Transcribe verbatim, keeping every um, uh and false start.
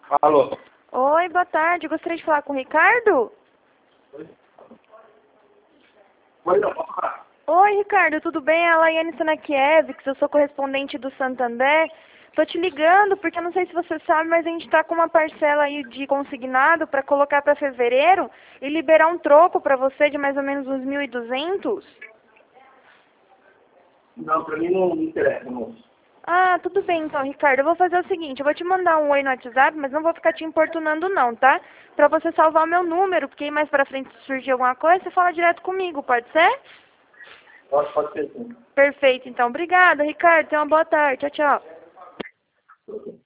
Alô? Oi, boa tarde. Gostaria de falar com o Ricardo? Oi, não, pode falar. Oi, Ricardo, tudo bem? É a Laiane Sanakiewicz, eu sou correspondente do Santander. Tô te ligando porque eu não sei se você sabe, mas a gente tá com uma parcela aí de consignado para colocar para fevereiro e liberar um troco para você de mais ou menos uns mil e duzentos. Não, pra mim não me interessa, moço. Ah, tudo bem então, Ricardo. Eu vou fazer o seguinte, eu vou te mandar um oi no WhatsApp, mas não vou ficar te importunando não, tá? Pra você salvar o meu número, porque aí mais pra frente se surgir alguma coisa, você fala direto comigo, pode ser? Pode, pode ser sim. Perfeito, então. Obrigada, Ricardo. Tenha uma boa tarde. Tchau, tchau.